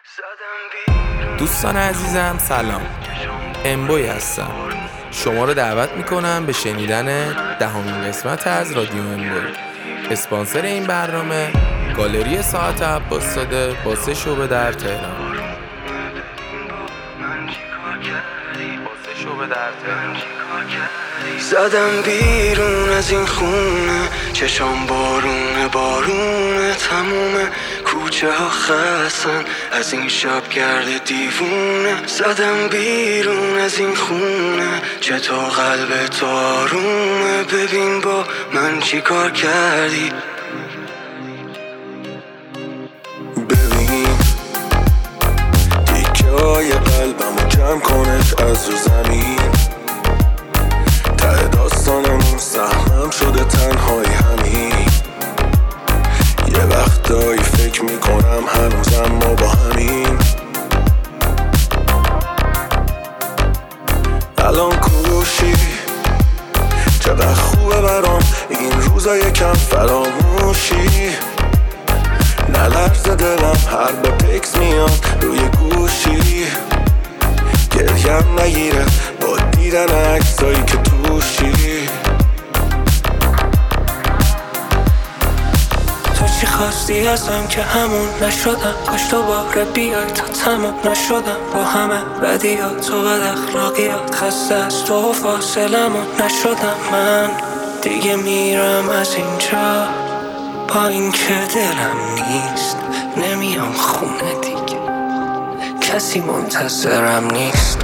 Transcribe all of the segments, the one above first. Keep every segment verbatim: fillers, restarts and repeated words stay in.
دوستان عزیزم سلام، امبوی هستم. شما رو دعوت میکنم به شنیدن دهمین قسمت از رادیو امبوی. اسپانسر این برنامه گالری ساعت عباس‌زاده با سه شعبه در تهران. زدم بیرون از این خونه، چشام بارونه بارونه، تموم کوچه ها خستن از این شب گرد دیوونه. زدم بیرون از این خونه، چطور قلب تو آرومه، ببین با من چی کار کردی. ببین دیگه های قلبمو جمع کنش از رو زمین، ته داستانمون سهمم شده تنهایی همین. یه وقتایی فکر میکنم هنوزم ما با همین. الان کوشی چقدر خوبه برام این روزا یکم فراموشی. نلرزه دلم هر با تکس میاد روی گوشی، گریم نگیره با دیدن عکسایی که توشی. تو چی خواستی ازم که همون نشدم، کاش دوباره بیای تا تموم نشدم با همه بدیات و بد اخلاقیات. خسته از تو فاصلمون نشدم من، دیگه میرم از اینجا با این که دلم نیست. نمیام خونه دیگه، کسی منتظرم نیست.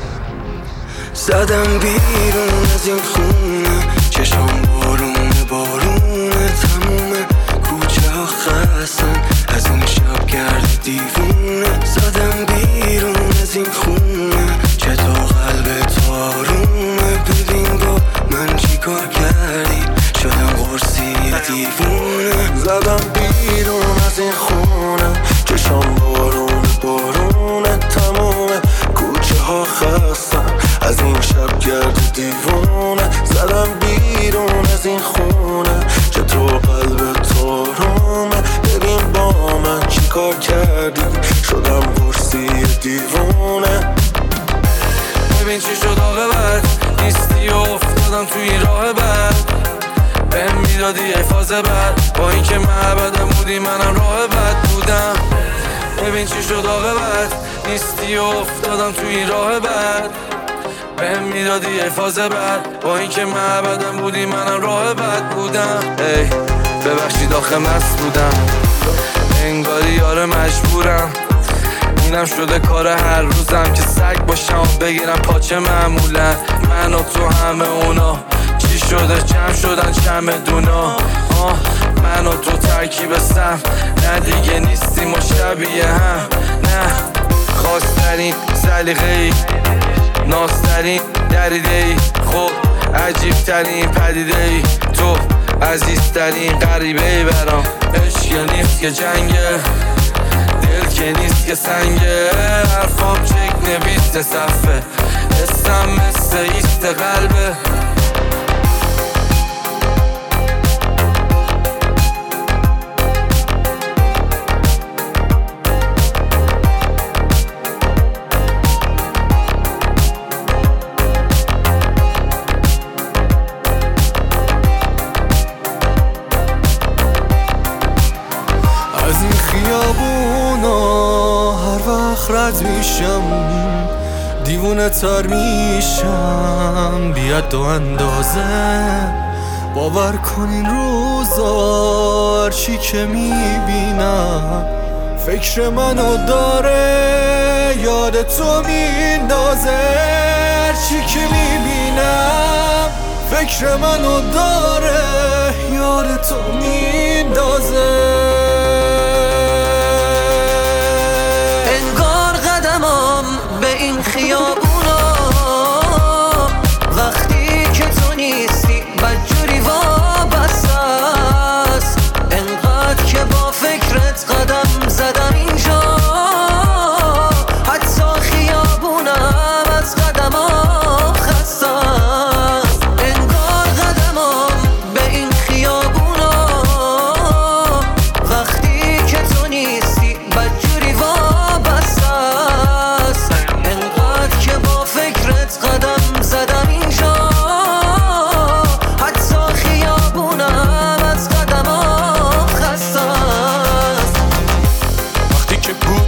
زدم بیرون از این خونه، چشام بارونه بارونه، تموم کوچه ها خستن از این شب گرد دیوونه. زدم بیرون از این خونه، چطور قلب تو آرومه، ببین با من چی کار کردی، شدم قرصی دیوونه. زدم بیرون از این خونه، چشام بارونه بارونه، تموم کوچه ها خستن از این شب گرد دیوونه. زدم بیرون از این خونه، چطور قلب تو آرومه، ببین با من چی کار کردی، شدم قرصی دیوونه. ببین چی شد عاقبت، نیستی و افتادم توی این راه بد. بهم میدادی ای فاز بد، با این که معبدم بودی منم راه بد بودم. ببین چی شد عاقبت، نیستی و افتادم توی این راه بد. بهم میدادی ای فاز بد، با این که معبدم بودی منم راه بد بودم. ای ببخشید آخه مست بودم، انگاری یار مجبورم. اینم شده کار هر روزم که سگ باشم و بگیرم پاچه معمولا. من و تو همه اونا چی شده جمع شدن چمدونا. آه من و تو ترکیب سم، نه دیگه نیستیم و شبیه هم. نه خواسترین سلیقه‌ای، نازترین دریده ای، خب عجیبترین پدیده ای، تو عزیزترین غریبه ای برام. عشق نیست که جنگه، دل که نیست که سنگه، حرفام چک نویسته صفه، اسم مثل ایست قلبه. رد میشم دیوونه تر میشم، بیاد دو اندازه باور کن این روزا هرچی که میبینم فکر منو داره یاد تو میندازه. هرچی که میبینم فکر منو داره یاد تو میندازه. این خیابونا وقتی که تو نیستی بدجوری وابسته است، انقدر که با فکرت قدم زدم اینجا، حتی خیابونم از قدم ها خسته است. انگار قدمم به این خیابونا وقتی که تو نیستی بدجوری وابسته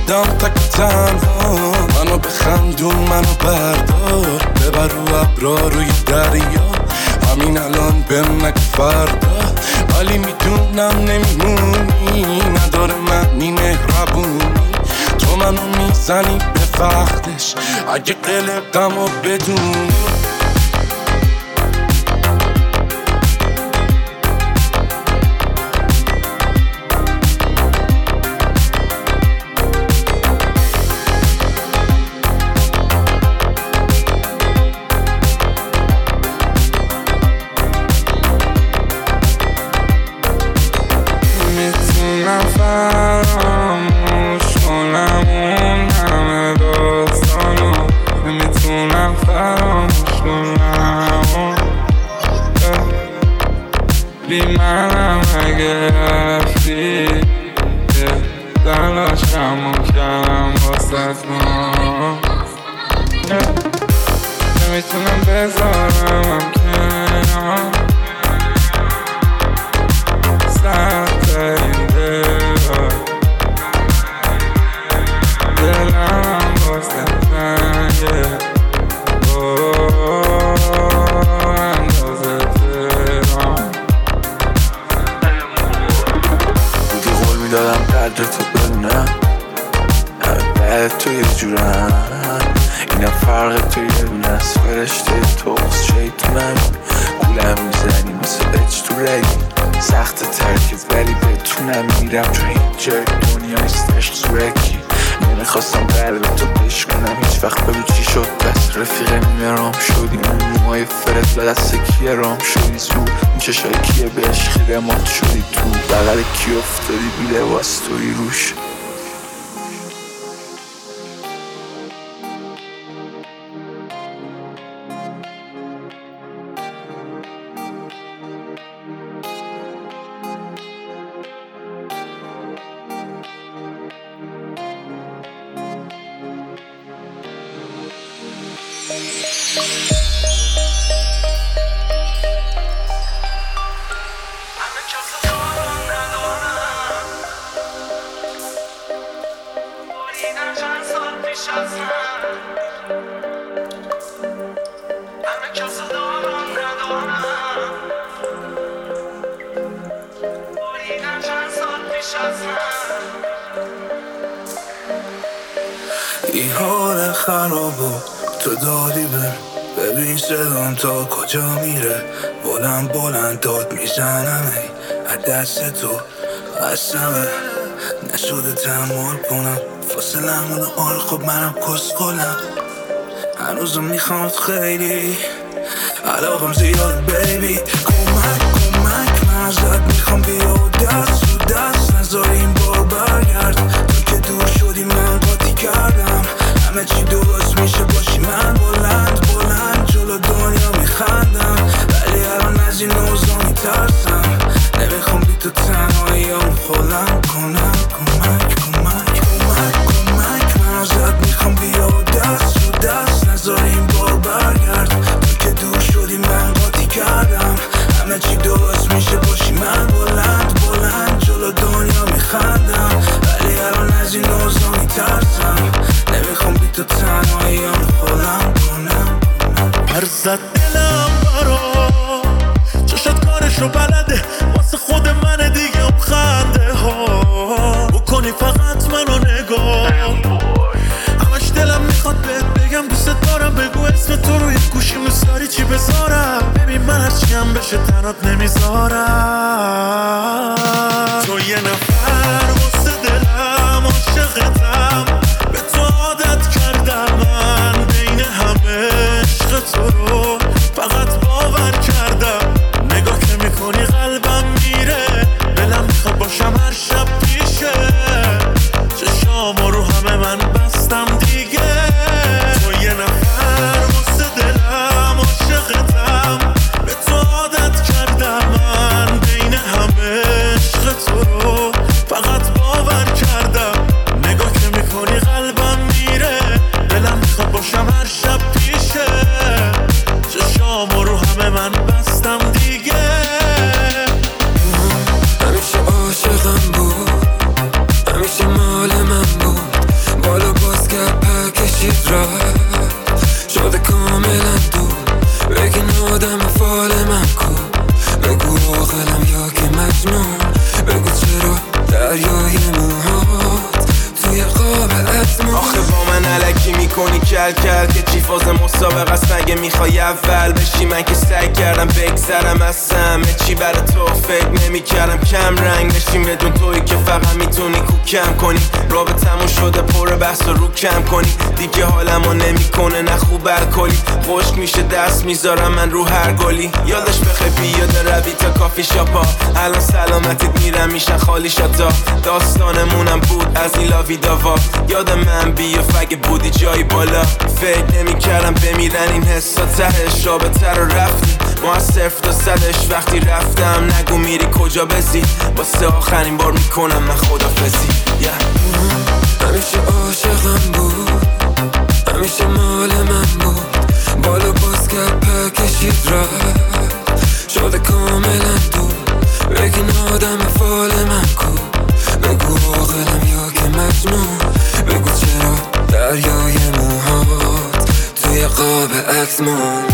بودم تک تنها، منو بخندون منو بردار، ببر رو ابرا روی دریا، همین الان بهم نگو فردا، ولی میدونم نمیمونی، نداره معنی مهربونی، تو منو میزنی به وقتش اگه قلقم و بدونی. نمیتونم بذارم کنار سخت این دلار، دلم واسه تنگه اندازه تهران. بودی قول میدادم قدر تو بدونم، همه بعد تو یه جورم، اینم فرق تو یه دونه از فرشته توست شیطونم، گولم میزنی مثل اچ تو رگی، سخت ترکت ولی بتونم میرم چون هیچ جای دنیا نیست عشق زورکی، نمیخواستم قلب تو بشکنم هیچ وقت، بگو چی شد دست رفیق میرام شدی، اون موهای فرد لدست کیه رام شدی، زود این چشای کیه به عشقی رمات شدی، تو بغل کی افتادی بی لباس توی روش. این حال خرابو تو دادی بر، ببین صدام تا کجا میره، بلند بلند داد میزنم ای از دست تو قسمه، نشده تحمل کنم فاصلمون آره، خب منم کسخلم، هنوزم میخواد خیلی علاقم زیاد بیبی، کمک کمک من ازت میخوام بیا دست رو دست نذار این بار برگرد، تو که دور شدی من قاطی کردم، همه چی درست میشه باشی من بلند بلند جلو دنیا میخندم، ولی الان از این اوضاع میترسم، نمیخوام بی تو تنهاییام خودم کنم، کمک کمک کمک کمک من ازت میخوام بیا دست رو دست نذار این بار برگرد، تو که دور شدی من قاطی کردم، همه چی درست میشه باشی من بلند بلند جلو دنیا میخندم، ولی الان از این اوضاع میترسم، نمیخوام بی تو تنهاییام خودم کنم. هرزد دلم برا چشت کارشو بلده، واسه خود من دیگه خنده ها بکنی فقط منو نگاه، همش دلم میخواد بهت بگم دوست دارم، بگو اسم تو روی گوشی میذاری چی بذارم، ببین من هرچی هم بشه تنات نمیذارم، تو یه نفر واسه دلم عاشقتم، به تو عادت کردم من بین همه عشق تو رو فقط باور کردم، نگاه که میکنی قلبم میره، دلم میخواد باشم هر شب پیشه، چشامو رو همه من بستم دیگه، تو یه نفر واسه دلم عاشقتم، به تو عادت کردم من بین همه عشق تو رو فقط باور کردم، آخه با من علکی میکنی کل کل که چی فاز مسابقه است مگه میخوای اول بشی؟ من که سعی کردم بگذرم از همه چی برای تو فکر نمی کردم کم رنگ بشیم بدون تویی که فقط میتونی کوکم کنی رابطمون شده پر بحث و رو کم کنی دیگه حالمو نمیکنه نه خوب الکلی خشک میشه دست میذارم من رو هر گلی یادش بخیر بیاده روی تا کافی شاپا الان سلامتیت میرم میشن خالی شاتا داستانمونم بود از این لاوی داوا یاد من بیا فگه بودی جایی بالا فکر نمی کردم بمیرن این حسا تهش رابطه رو رفتی ما از صفر تا صدش وقتی رفتم نگو میری کجا بزی واسه آخرین بار میکنم من خدافزی yeah. همیشه عاشقم بود همیشه مال من بود بالا باز کرد پر کشید رفت شده کاملا دور بگین آدم فال من کو بگو عاقلم یا که مجنون بگو چرا دریای موهات توی قاب عکس مون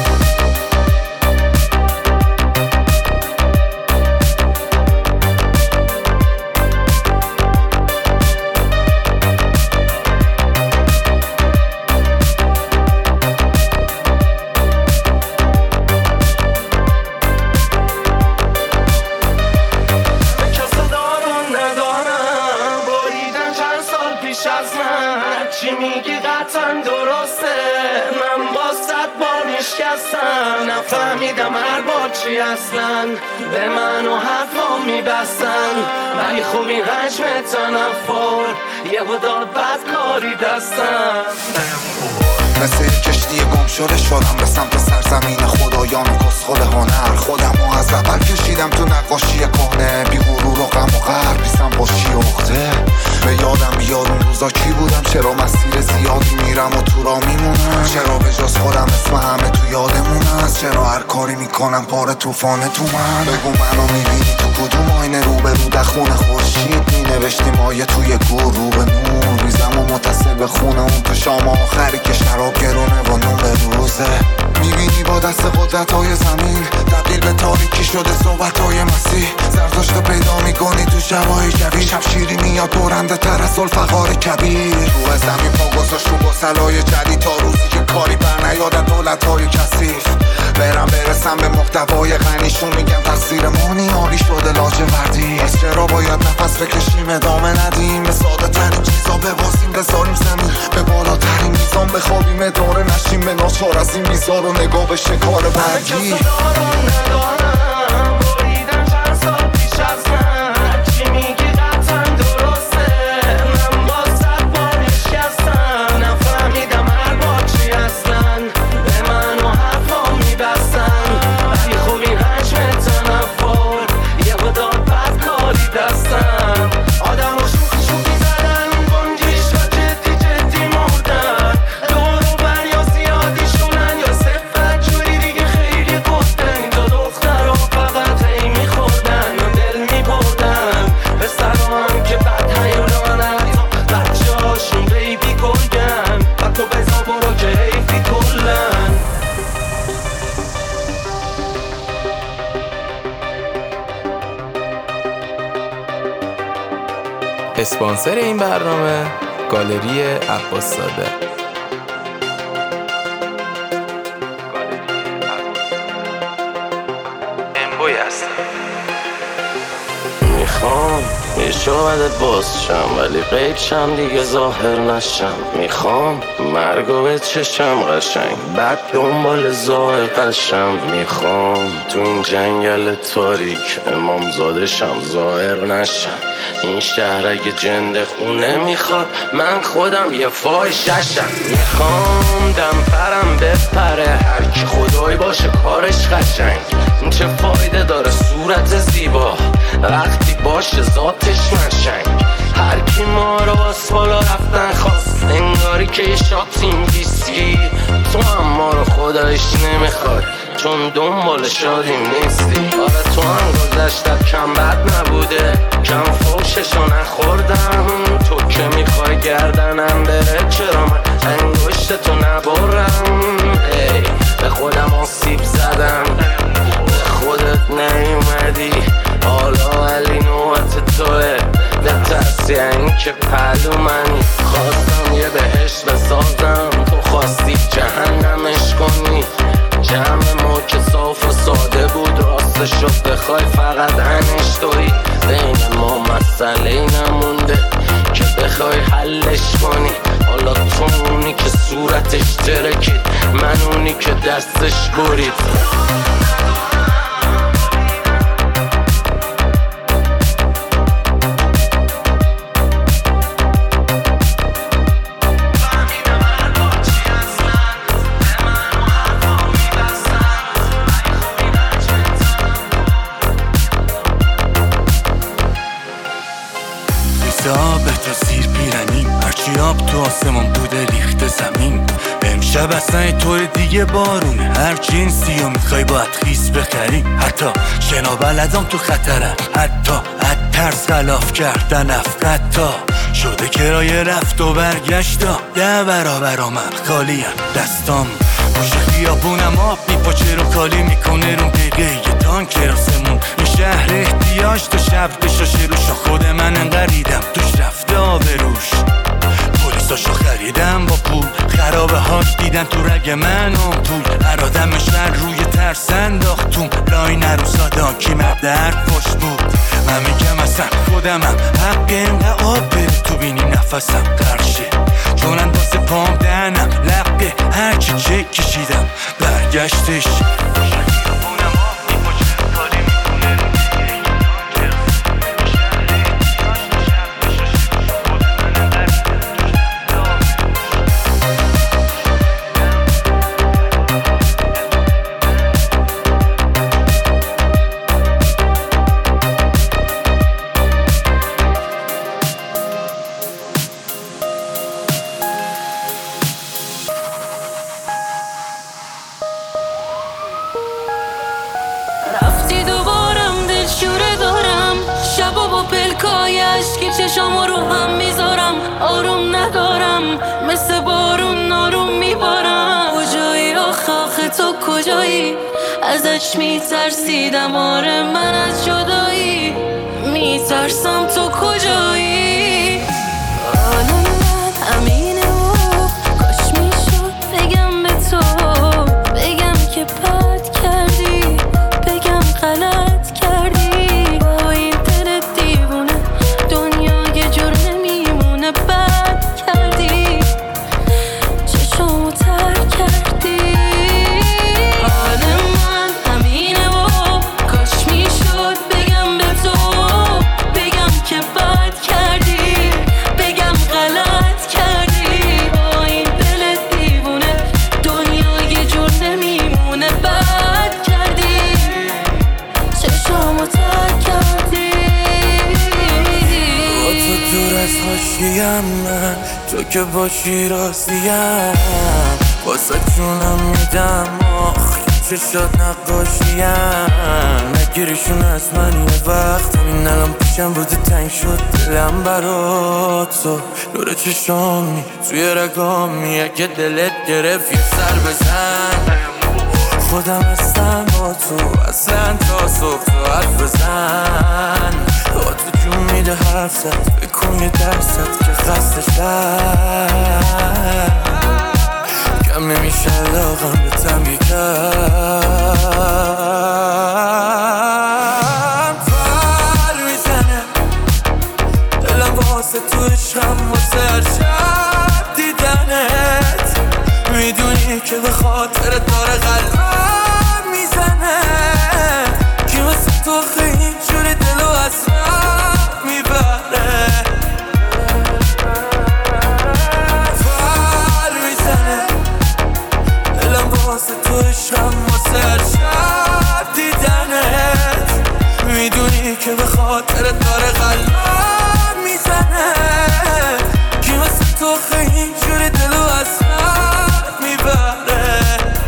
نفهمیدم هر بار چی اصلا به من و حرفا میبستن ولی خوب این حجم تنفر یه بوداد بدکاری دستم مثل یک کشتی گم شده شدم به سمت سرزمین خدایان و کسخل هنر خودم و از اول کشیدم تو نقاشی کهنه بی غرور و غم و غر بیستم با چی اخته به یادم بیاد اون روزا کی بودم چرا مسیر زیادی میرم و تو را میمونم چرا به جز خودم اسم همه تو یادمون هست چرا هر کاری میکنم پاره توفانه تو من بگو منو میبینی تو کدوم آینه رو به رو دخون خورشید مینوشتی مایه توی گور رو به نور ریزم و متصل به خونه اون تو شام آخری که شراب گرونه و نون به روزه میبینی با دست قدرت های زمین تبدیل به تاریکی شده صحبت های مسیح زرتشت پیدا میکنی تو شبای جوی شب شیری میاد برنده تر از الفقار کبیر روح زمین پا گذاشت رو گسلای جدید تا روزی که کاری بر نیادن دولت های کثیف برم برسم به محتوای غنیشون میگم تقصیر مانی آبی شده لاجوردی از چرا باید نفس بکشیم ادامه ندیم به ساده ترین چیزا ببازیم بذاریم زمین به بالاترین میزان بخوابیم اداره نشیم به ناچار از این میزار و نگاه به شکار بعدی اسپانسر این برنامه گالری عباس زاده. امبوی هستم. میخوام یه شاید باز شم ولی غیب شم دیگه ظاهر نشم میخوام مرگو به چشم قشنگ بعد دنبال ظاهر قشم میخوام تو این جنگل تاریک امام زاده شم ظاهر نشم این شهر اگه جند خونه میخواد من خودم یه فاحشه‌شم میخوام دم پرم بپره هر کی خدای باشه کارش قشنگ چه فایده داره صورت زیبا وقتی باشه ذاتش نشنگ هر کی ما رو باز بالا رفتن خواست انگاری که یه شاتیم ویسکی تو هم ما رو خدایش نمیخواد چون دنبال شادیم نیستی آره تو هم گذشتت کم بد نبوده کم فوششو نخوردم تو که میخوای گردنم بره چرا من انگشتتو نبرم ای به خودم آسیب زدم به خودت نیومدی حالا علی نوبت توه به ترسی این که پلو منی خواستم یه بهشت بسازم، تو خواستی جهنمش کنی. جمع ما که صاف و ساده بود، راستشو بخوای فقط انش تویی. بین ما مسئله نمونده که بخوای حلش کنی. حالا تو اونی که صورتش ترکید، من اونی که دستش برید. آب تا سیر پیرنی، هرچی آب تو آسمون بوده ریخته زمین. امشب اصلا طور دیگه بارونه، هر جنسی رو میخوای باید خیس بخری. حتی شنابلدام تو خطرن، حتی از ترس خلاف کردن افقتا شده کرایه رفت و برگشتا. ده برابر من خالیم، دستام پشت خیابونم آب میپاچه رو خالی میکنه رو دقیقه یه تانک راسمون. این شهر احتیاج تا شب بشاشه روش، خود من انقریدم توش رفته آبروش. پلیساشو خریدم با پول، خرابه هاش دیدن تو رگ منم توی ارادم شهر روی ترس انداختم. لای نرو سادا کی مرد حرفاش بود. من میگم اصلا خودمم حق اینقه آب بره تو بینی نفسم قرشه، چون اندازه پام دهنم لقه هرچی چه کشیدم برگشتش. رفتی دوبارم دل شوره دارم، شبا با پلکای عشقی چشامو رو هم میذارم. آروم ندارم مثل بارون آروم میبارم. کجایی آخ آخه تو کجایی؟ ازش میترسیدم، آره من از جدایی میترسم. تو کجایی؟ حالا من همینه و کاش میشد بگم به تو، بگم که بد کردی، بگم غلط کردی. با این دل دیوونه دنیا یه جور نمیمونه. بد کردی، چشامو تر کردی. حال من همینه و کاش میشد بگم به تو، بگم که بد کردی، بگم غلط کردی. با این دل دیوونه دنیا یه جور نمیمونه. بد کردی، چشامو تر کردی. با تو دور از حاشیم، من تو که باشی راضیم. واسه جونم میدم آخ چشات نقاشیم. نگیریشون از من یه وقت، همین الان پیشم بوده تنگ شد دلم برات. تو نور چشامی توی رگامی، اگه دلت گرفت یه سر بزن. خودم هستم با تو اصلا تا صبح تو حرف بزن. با تو جون میده حرف زد، بکن یه درصد که خسته شد. کم نمیشه علاقم به تنگی کرد. پر میزنه دلم واسه تو عشقم، واسه هر شب دیدنت. میدونی که به خاطر داره قلبم میزنه، که واسه تو خیلی جوری دلو از رب میبره. پر میزنه دلم واسه تو عشقم، واسه هر شب دیدنت. میدونی که به خاطر داره قلبم میزنه، که واسه تو خیلی جوری دلو از رب میبره.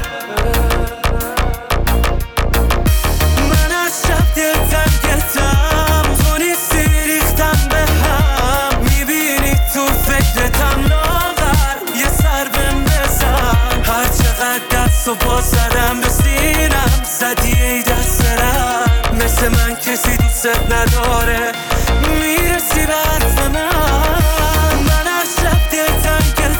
من از شب دل تنگتم، تو نیستی ریختم به هم. میبینی تو فکرتم لاغر، یه سر بهم بزن. هر چقدر دست و پا زدم به سینم، زدی ای دست رم. مثل من کسی دوست نداره، میرسی به حرف من. من از شب دل تنگتم،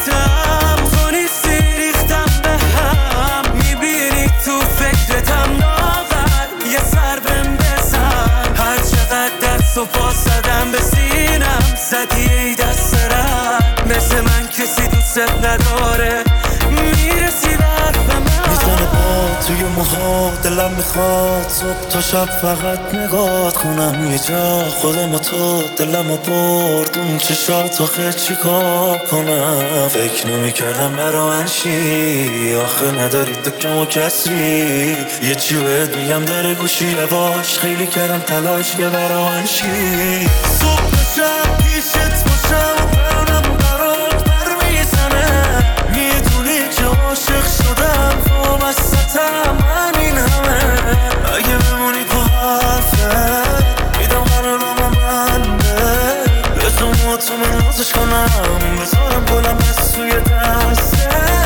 دوست نداره میرسی برف من میزنه پا توی موها دلم میخواد صبح تا شب فقط نگات کنم یه جا خودم و تو دلم و برد اون چشات آخه چی کار کنم فکر نمیکردم برا من شی آخه نداری دکم و کسی یه چی بهت میگم داره گوشی باش خیلی کردم تلاش که برا من شی صبح شب پیشت باشم برنم برات بر میزنه میدونی که عاشق شدم و وسطم همین همه اگه بمونی تو حرفه میدم قرارم منده بزن تو من نازش کنم بذارم گلم از توی دسته